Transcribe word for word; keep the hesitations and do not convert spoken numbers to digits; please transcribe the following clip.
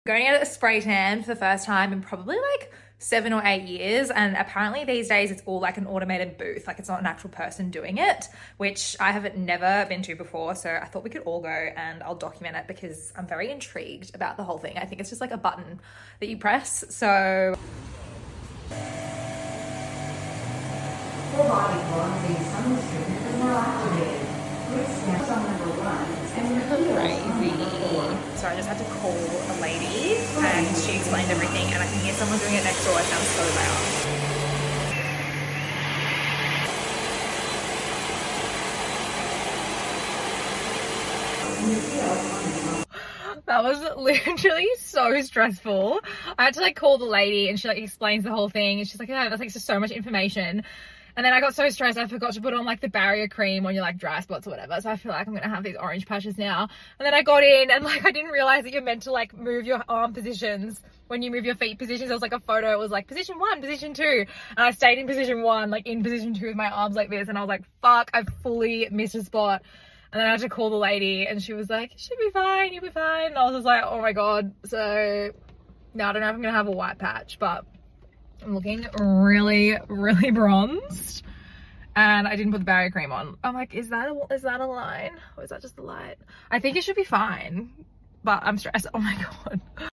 Going out at a spray tan for the first time in probably like seven or eight years. And apparently these days it's all like an automated booth. Like it's not an actual person doing it, which I have never been to before. So I thought we could all go and I'll document it because I'm very intrigued about the whole thing. I think it's just like a button that you press. So. Full body bronzing sunscreen is now activated. Quick snap on number one. Crazy. So I just had to call a lady and she explained everything and I can hear someone doing it next door. It sounds so loud. That was literally so stressful. I had to like call the lady and she like explains the whole thing and she's like, yeah, that's like just so much information. And then I got so stressed I forgot to put on like the barrier cream on your like dry spots or whatever. So I feel like I'm gonna have these orange patches now. And then I got in and like I didn't realize that you're meant to like move your arm positions when you move your feet positions. There was like a photo, it was like position one, position two. And I stayed in position one, like in position two with my arms like this. And I was like, fuck, I fully missed a spot. And then I had to call the lady and she was like, should be fine, you'll be fine. And I was just like, oh my God. So now I don't know if I'm gonna have a white patch, but I'm looking really, really bronzed. And I didn't put the barrier cream on. I'm like, is that a, is that a line? Or is that just the light? I think it should be fine, but I'm stressed. Oh my God.